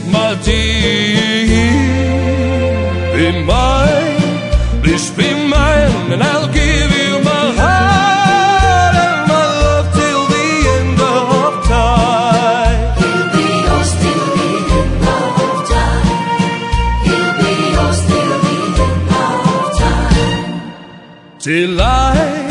my dear. Be mine, please be mine, and I'll give you my heart and my love till the end of time. He'll be yours till the end of time. He'll be yours till the end of time. Till I